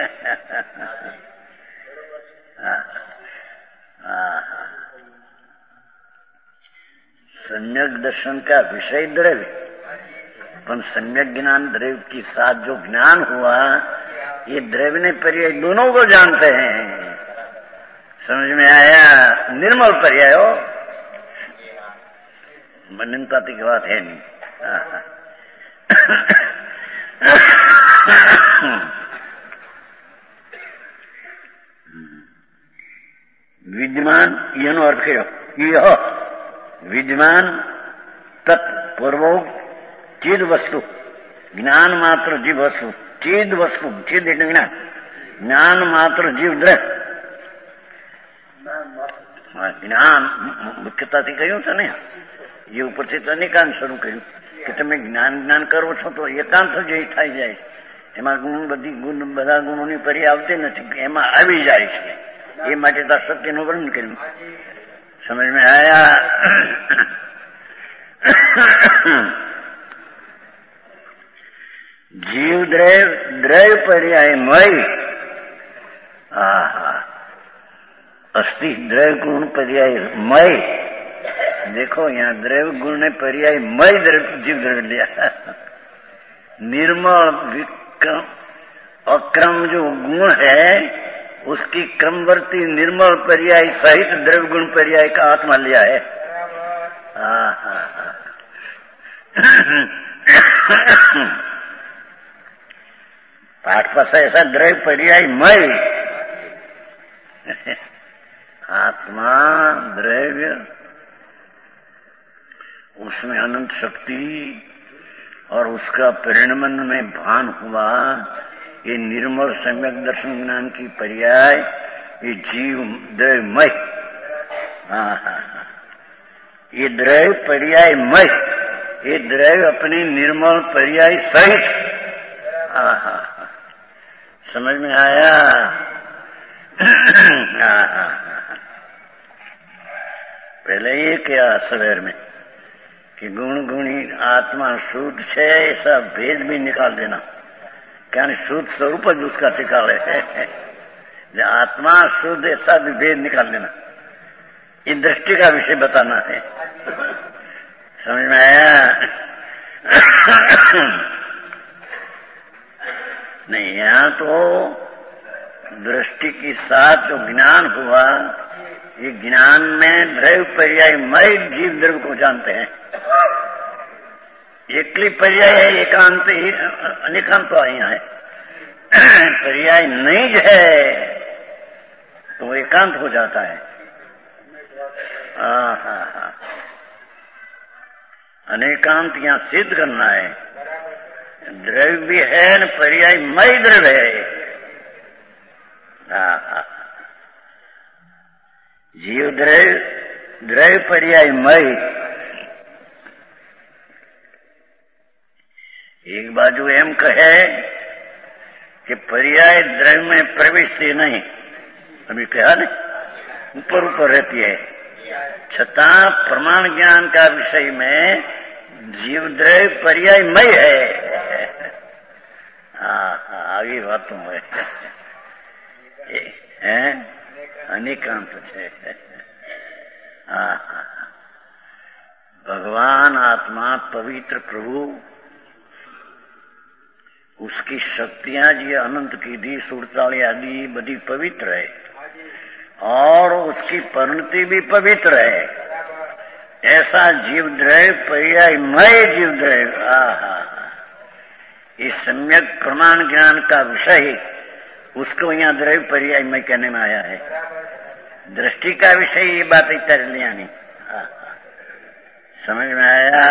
सम्यक दर्शन का विषय द्रव्य, पर सम्यक ज्ञान द्रव्य के साथ जो ज्ञान हुआ, ये द्रव्य ने पर्याय दोनों को जानते हैं। समझ में आया? निर्मल पर्याय हो, मननताती की बात है नहीं। विद्यमान એનો અર્થ કર્યો यह विद्यमान तत्पूर्वो चीद वस्तु, ज्ञान मात्र जीव वस्तु, चीद वस्तु, चीद એટલે જ્ઞાન, જ્ઞાન માત્ર જીવ દ્રવ્ય, જ્ઞાન મુખ્યતાથી કહ્યું છે ને, એ ઉપરથી તો અનેકાંત શરૂ કર્યું કે તમે જ્ઞાન જ્ઞાન કરો છો તો એકાંત જ થઈ જાય, એમાં ગુણ બધી ગુણ બધા ગુણોની પરી આવતી નથી, એમાં આવી જાય છે, એ માટે તો સત્યનું વર્ણન કર્યું। समझ में आया? जीव द्रव्य पर्यायमय अस्थि द्रव्य गुण पर्यायमय। देखो यहाँ द्रव्य गुण ने पर्यायमय जीव द्रव्य लिया। निर्मल विक्रम अक्रम जो गुण है उसकी क्रमवर्ती निर्मल पर्याय सहित द्रव्य गुण पर्याय का आत्मा लिया है। पाठ पास ऐसा द्रव्य पर्याय मय, आत्मा द्रव्य, उसमें अनंत शक्ति और उसका परिणमन में भान हुआ, ये निर्मल सम्यक दर्शन ज्ञान की पर्याय, ये जीव द्रव्यमय। ये द्रव्य पर्यायमय, ये द्रव्य अपनी निर्मल पर्याय सहित। समझ में आया? पहले ये क्या सवेर में कि गुण गुणी आत्मा शुद्ध है, ऐसा भेद भी निकाल देना, क्या शुद्ध स्वरूप જ उसका ठिकाने है। आत्मा शुद्ध ऐसा भी भेद निकाल देना, ये दृष्टि का विषय बताना है। समझ में आया? नहीं, यहाँ तो दृष्टि के साथ जो ज्ञान हुआ, ये ज्ञान में द्रव्य पर्यायमय जीव द्रव्य को जानते हैं। एकली पर्याय है, एकांत ही अनेकांत तो यहाँ है। पर्याय नहीं है तो वो एकांत हो जाता है। अनेकांत यहाँ सिद्ध करना है। द्रव्य भी है न पर्यायमय द्रव्य है। जीव द्रव्य पर्यायमय। एक बाजू एम कहे कि पर्याय द्रव्य में प्रविष्टि नहीं, अभी कहा न, ऊपर ऊपर रहती है, छता प्रमाण ज्ञान का विषय में जीव द्रव्य पर्यायमय है। आगे बातों है अनेकांत है। भगवान आत्मा पवित्र प्रभु, उसकी शक्तियां जी अनंत की दी सुरताली आदि बड़ी पवित्र है और उसकी परिणति भी पवित्र है। ऐसा जीव द्रव्य पर्यायमय जीव द्रव्य, इस सम्यक प्रमाण ज्ञान का विषय, उसको यहाँ द्रव्य पर्यायमय कहने में आया है। दृष्टि का विषय ये बात इतर लिया नहीं। समझ में आया?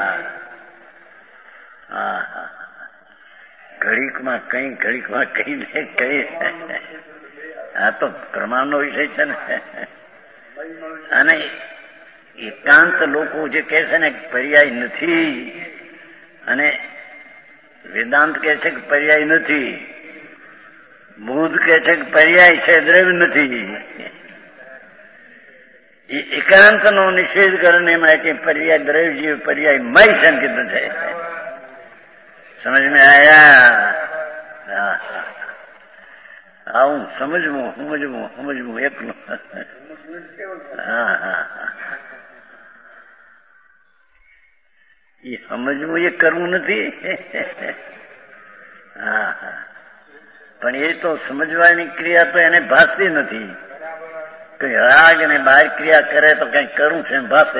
घड़ीक में कहीं घड़ीक में कहीं नहीं कहीं। આ તો પ્રમાણનો વિષય છે ને। અને એકાંત લોકો જે કહે છે ને પર્યાય નથી, અને વેદાંત કહે છે કે પર્યાય નથી, બુદ્ધ કહે છે કે પર્યાય છે, દ્રવ્ય નથી। એકાંતનો નિષેધ કરને માટે पर्याय द्रव्य जीव पर्याय मय संकेत है। समझ में आया? આવું સમજવું એકલું। એ સમજવું એ કરવું નથી। પણ એ તો સમજવાની ક્રિયા તો એને ભાસતી નથી। કઈ રાગ ને બહાર ક્રિયા કરે તો કઈ કરવું છે ભાષે।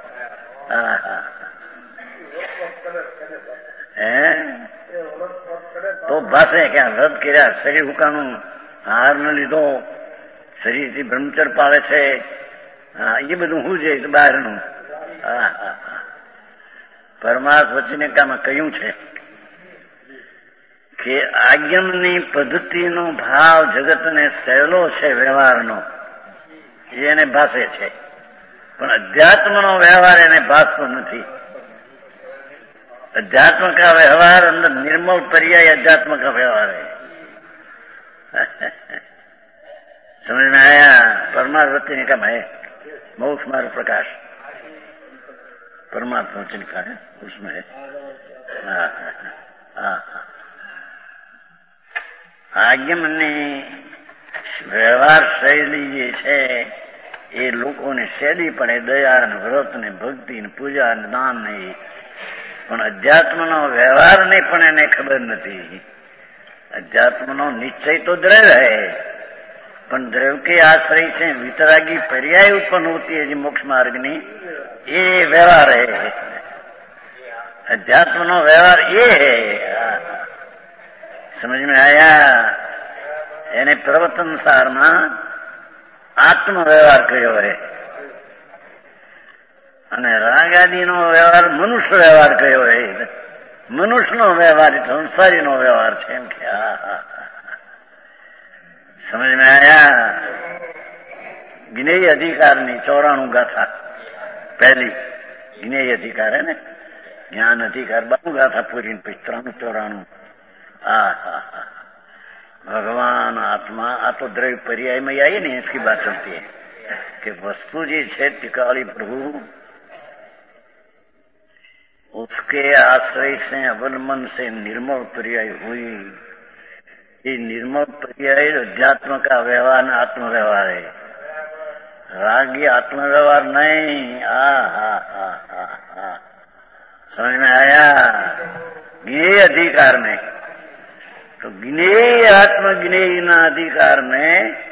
તો ભાષે કે આ રદ કર્યા, શરીર હુકાનું હાર ન લીધો, શરીરથી બ્રહ્મચર પાળે છે, એ બધું શું છે બહારનું। પરમાર્થ વચનિકામાં કહ્યું છે કે આજ્ઞાની પદ્ધતિનો ભાવ જગતને સહેલો છે વ્યવહારનો, એને ભાષે છે, પણ અધ્યાત્મનો વ્યવહાર એને ભાસતો નથી। अध्यात्म का व्यवहार अंदर निर्मल पर्याय अध्यात्म का व्यवहार है। समझ में आया? परमार्थ वचन का है मोक्ष मार्ग प्रकाश, परमार्थ वचन का है, उसमें है। આજ્ઞાની વ્યવહાર શૈલી જે છે એ લોકોને સહેલી પડે, દયા ને વ્રત ને ભક્તિ ને પૂજા ને દાન ને, પણ અધ્યાત્મનો વ્યવહાર નહીં પણ એને ખબર નથી। અધ્યાત્મનો નિશ્ચય તો દ્રવ્ય है, પણ દ્રવ્ય के आश्रय से वितरागी पर्याय उत्पन्न होती है जो मोक्ष मार्गनी, ये व्यवहार है। अध्यात्मनो व्यवहार ये है। समझ में आया? એને પ્રવચન સારમાં આત્મ વ્યવહાર કયો है અને રાગાદીનો વ્યવહાર મનુષ્ય વ્યવહાર કયો है। મનુષ્યનો વ્યવહાર સંસારીનો વ્યવહાર છે એમ કે। સમજ में आया? જ્ઞેય અધિકારની 94 ગાથા, પહેલી જ્ઞેય અધિકાર है ને, જ્ઞાન અધિકાર 92 ગાથા પૂરી, પછી 94। भगवान आत्मा आ तो द्रव्य पर्याय में आई नहीं, इसकी बात चलती है कि वस्तु जी है टिकाली प्रभु, उसके आश्रय से अवलंबन से निर्मल पर्याय हुई। ये निर्मल पर्याय अध्यात्म का व्यवहार न आत्म व्यवहार है। रागी आत्म व्यवहार नहीं। समझ में आया? ये अधिकार में तो ज्ञेय आत्मज्ञेय न अधिकार में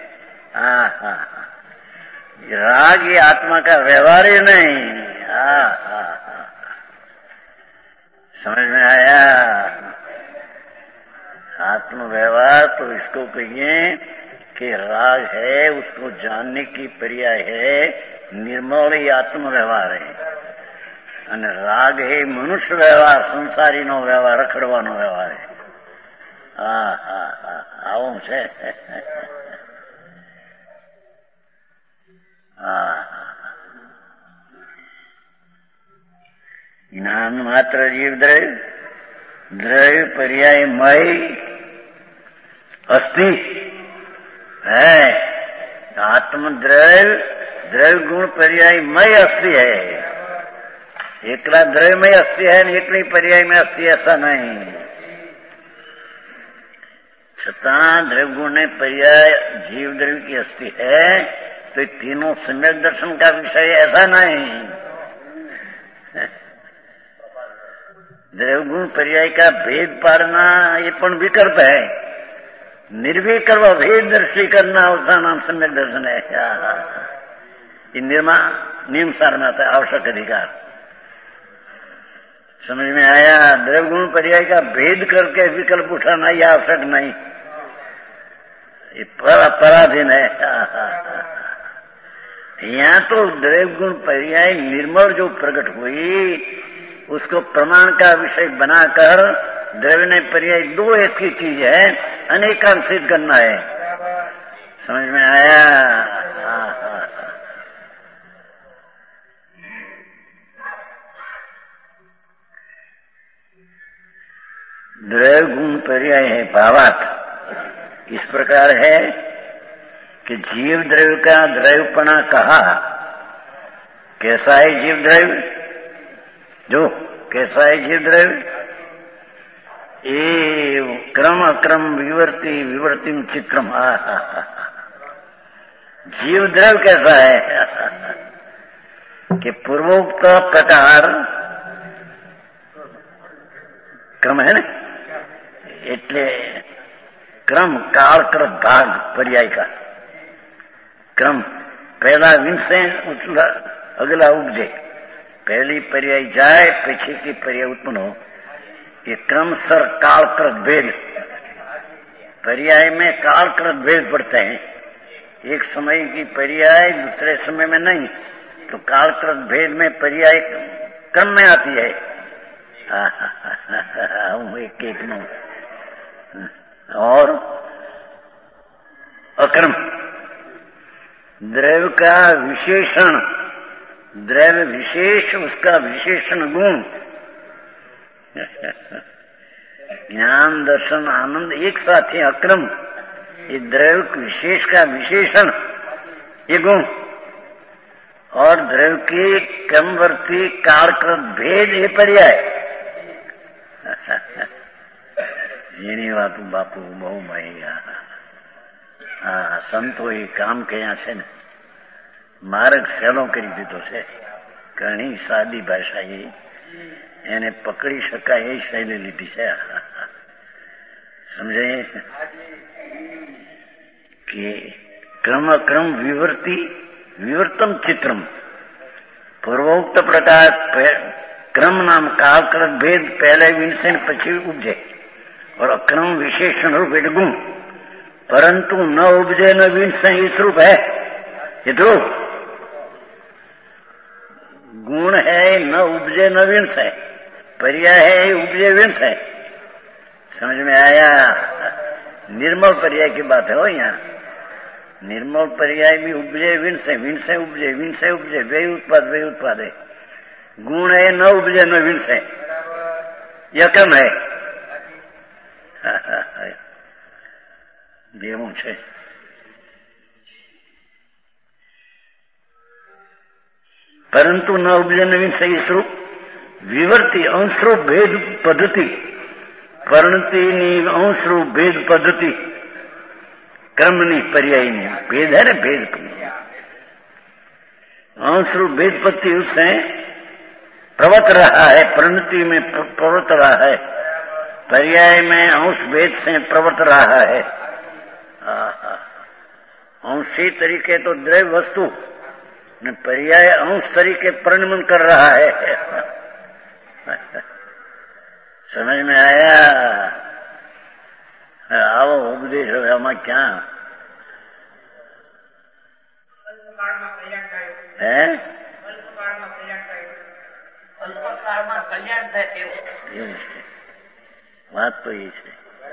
राग ये आत्मा का व्यवहार ही नहीं। समझ में आया? आत्म व्यवहार तो इसको कहिए कि राग है, उसको जानने की पर्याय है, निर्मल ही आत्म व्यवहार है। અને રાગ है मनुष्य व्यवहार, संसारी नो व्यवहार, रखड़વાનો व्यवहार है। આવું છે। જ્ઞાન માત્ર જીવ દ્રવ્ય, દ્રવ્ય पर्याय मय अस्थि है। आत्म द्रव्य, द्रव्य गुण पर्याय मय अस्थि है। एकला द्रव्य में अस्थि है, एकली पर्याय में अस्थि, ऐसा नहीं। छतां द्रव्य गुण ने पर्याय जीव द्रव्य की अस्थि है, तो तीनों सम्यक दर्शन का विषय ऐसा नहीं। द्रव्य गुण पर्याय का भेद पाड़ना ये पण विकल्प है। निर्विकल्प भेद दर्शी करना उसका नाम सम्यक दर्शन है। ये निर्मा नियम सार में आता है, आवश्यक अधिकार। समझ में आया? द्रव्य गुण पर्याय का भेद करके विकल्प उठाना यह आवश्यक नहीं, ये पराधीन है। यहाँ तो द्रव्य गुण पर्याय निर्मल जो प्रकट हुई, उसको प्रमाण का विषय बनाकर द्रव्य ने पर्याय दो ऐसी चीज है, अनेकांत सिद्ध करना है। समझ में आया? द्रव्य गुण पर्याय है भावार्थ इस प्रकार है कि जीव द्रव्य का द्रव्यपना कहा, कैसा है जीव द्रव्य? जो कैसा है जीव द्रव्य? ये क्रम अक्रम विवर्ती विवर्तिम चित्रम। जीव द्रव्य कैसा है कि पूर्वोक्त प्रकार क्रम है ना, એટલે क्रम कालकृत भाग पर्याय का क्रम पहला विंसे अगला उपजे, पहली पर्याय जाए पीछे की पर्याय उत्पन्न हो, ये क्रम सर कालकृत भेद। पर्याय में कालकृत भेद पड़ते हैं, एक समय की पर्याय दूसरे समय में नहीं, तो कालकृत भेद में पर्याय क्रम में आती है। एक नो और अक्रम द्रव्य का विशेषण, द्रव्य विशेष उसका विशेषण गुण, ज्ञान दर्शन आनंद एक साथ ही अक्रम, ये द्रव्य विशेष का विशेषण ये गुण, और द्रव्य के क्रमवर्ती कालकृत भेद ये पर्याय। જેની વાત બાપુ બહુ ભાઈ સંતોએ કામ કર્યા છે ને, માર્ગ સહેલો કરી દીધો છે. ઘણી સાદી ભાષા એને પકડી શકાય એ શૈલી લીધી છે. સમજાય કે क्रम अक्रम विवर्ती विवर्तम चित्रम, पूर्वोक्त प्रकार क्रम नाम कालकृत भेद पहले विंसन પછી ઉપજે, और अक्रम विशेषण रूप एक गुण, परंतु न उपजे न विंसन इस रूप है। ये तो गुण है न उपजे न विंस है, पर्याय है उपजे विंस है। समझ में आया? निर्मल पर्याय की बात है हो यहाँ। निर्मल पर्याय भी उपजे विंस है, विंस है उपजे, विंस है उपजे, वे उत्पाद है। गुण है न उपजे न विंस है, यह क्रम है। देवों છે परंतु न उपजे नवीन सही स्वरूप विवर्ती अंशरूप भेद पद्धति, परिणतिની અંશરૂપ भेद पद्धति क्रमની पर्यायની भेद है ना, भेद अंशरूप भेद पद्धति उससे प्रवर्त रहा है, परिणति में प्रवर्त रहा है, पर्याय में अंश भेद से प्रवर्त रहा है। अंशी तरीके तो द्रव्य वस्तु, पर्याय अंश तरीके परिणमन कर रहा है। समझ में आया? आओ उपदेश हो आમાં क्या है? વાત તો એ છે.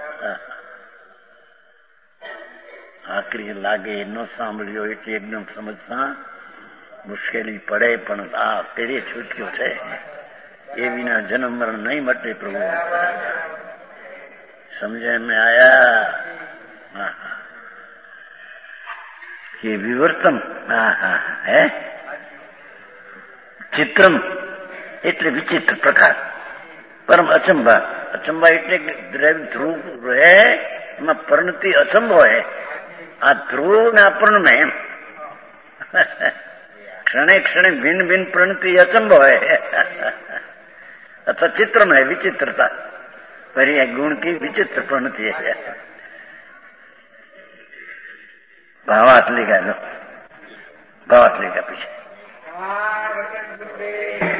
આખરી લાગે ન સાંભળ્યો એટલે એકદમ સમજતા મુશ્કેલી પડે, પણ આ પેઢી છૂટ્યો છે એ વિના જન્મ મરણ નહીં મટે પ્રભુ. સમજે में आया? ये विवर्तन है चित्रम એટલે વિચિત્ર પ્રકાર, પરમ અચંબા. અચંબા એટલે દ્રવ્ય ધ્રુવ રહે એમાં પરિણતિ અચંબો है। आ ध्रुव न अपूर्ण में क्षणे क्षणे भिन्न भिन्न परिणति अचंबो है अथवा चित्र में विचित्रता, पर्याय गुण की विचित्र परिणति है। भावार्थ लिखा लो, भावार्थ लिखा पीछे।